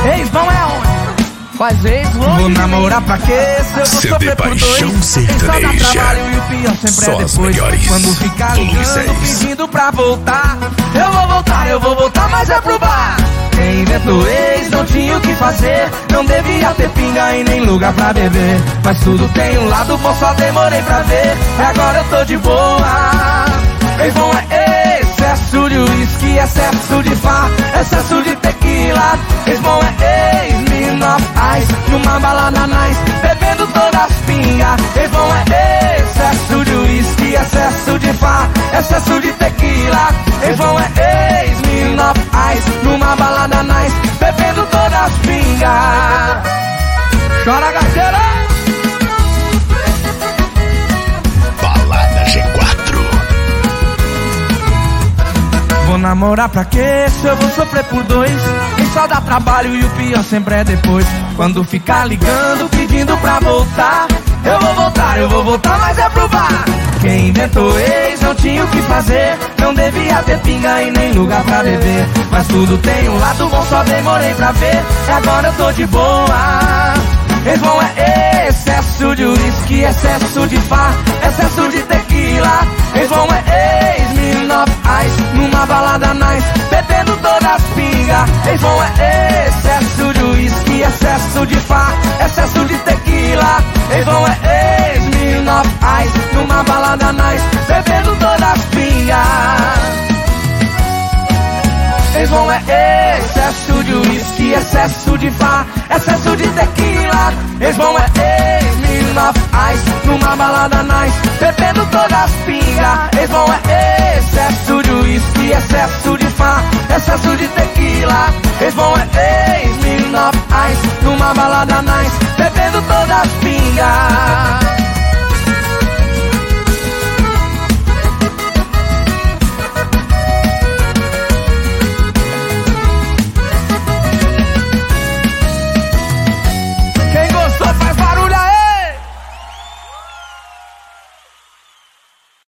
Ex-bom é onde? Faz ex-longe. Vou namorar pra quê? Se eu vou CD sofrer por Paixão dois. Sertaneja. Quem só dá trabalho e o pior sempre Só é as depois. melhores. Quando ficar Volume ligando, 6. pedindo pra voltar. Eu vou voltar, mas é pro bar. Quem inventou ex não tinha o que fazer. Não devia ter pinga e nem lugar pra beber. Mas tudo tem um lado bom, só demorei pra ver. E agora eu tô de boa. Ex-bom é excesso de uísque, excesso de farra, excesso de tequila. Ex-bom é ex-Smirnoff Ice, numa balada nice, bebendo todas as pingas. Ex-bom é excesso de uísque, excesso de farra, excesso de tequila. Ex-bom é ex-Smirnoff Ice, numa balada nice, bebendo todas as pingas. Chora, gaiteira! Balada G4. Vou namorar pra quê? Se eu vou sofrer por dois. Quem só dá trabalho e o pior sempre é depois. Quando ficar ligando, pedindo pra voltar. Eu vou voltar, mas é pro bar. Quem inventou ex não tinha o que fazer. Não devia ter pinga e nem lugar pra beber. Mas tudo tem um lado bom, só demorei pra ver. E agora eu tô de boa. Ex-bom é excesso de uísque, excesso de farra, excesso de tequila. Ex-bom é ex-Smirnoff Ice, numa balada nice, bebendo todas as pingas. Ex-bom é excesso de uísque, excesso de farra, excesso de tequila. Ex-bom é ex-Smirnoff Ice, numa balada nice, bebendo todas as pingas. Ex-bom é excesso de uísque, excesso de farra, excesso de tequila. Ex-bom é ex-Smirnoff Ice, numa balada nice, bebendo todas as pingas. Ex-bom é excesso de uísque, excesso de farra, excesso de tequila. Ex-bom é ex-Smirnoff Ice, numa balada nice, bebendo todas as pingas.